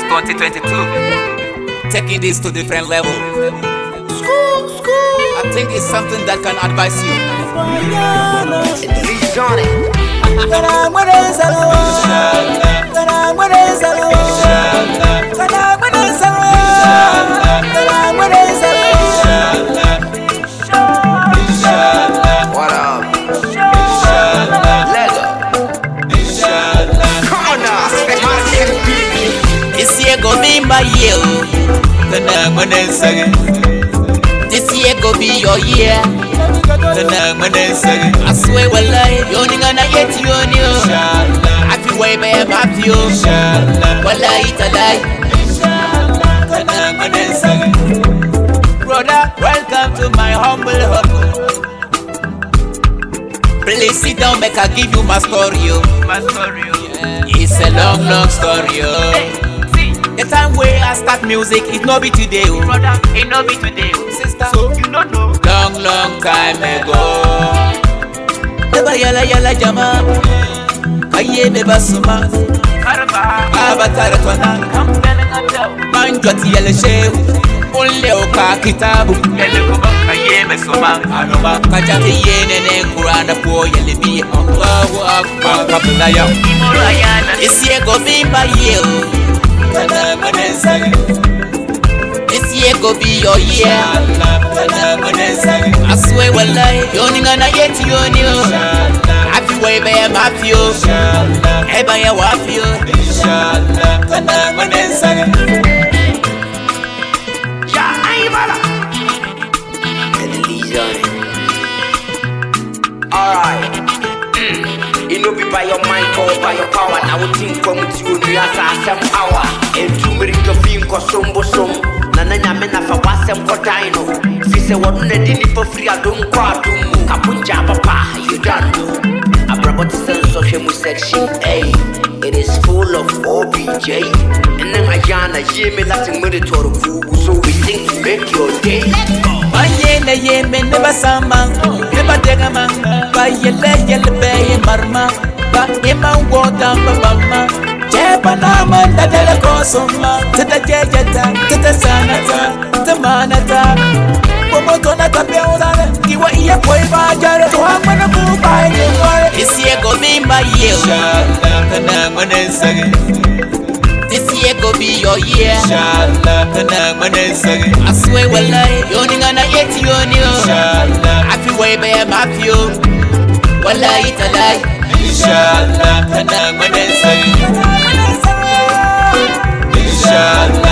2022. Taking this to different level. I think it's something that can advise you. He's on it. What up? Lego. Come on now. This year go be my year. This year go be your year. I swear wallahi, yoni ngana yeti yoni yo. Happy way by happy yo. Wallahi talai. Brother, welcome to my humble home. Please sit down, make I give you my story yo. It's a long, long story yo. The time where I start music, it no be today oh. Brother, it no be today, sister. So you don't know. Long, long time ago. Never yala jama. Kaye me basuma. Karaba, Abatara twana. come telling a tell. Manjoti yele shehu. Onle oka kitabu. Ele ko kaye me soma. Anoba kajati yene ne kurana po yele bi. Allahu akbar kabulaya. Imoro ayana. This year go be my year. This year go be your year. I swear wallahi, yoni ngana yeti yoni yo. Happy way by happy yo. Eba ya wafi yo. Ya aibala. He's on it. Alright. It no be by your mind or by your power. Now we think come to you, we have some power. And to me, the film cosumbo sum. Nana Yamena for Wasam Cordino. She said, what on a dinner for free, I don't quite do. Kapunja papa, you don't do. A brother sense of him section A. It is full of OBJ. And then I yana, Jimmy Latin military food. So we think to make your day. Ayene yeme neba sama, neba dega man. Ba yele be marma, ba ema wota babama. Jeba na man da dele kosoma, tata jejeta, tata sanata, tata manata. Pomoto na tapeona, kiwa iye koi ba jare, to hamana bu ba yeware. This year go be my year. This year go be your year. I swear wallahi, yoni ngana yeti yoni yo. Happy way by happy yo. Wallahi talai. Inshallah.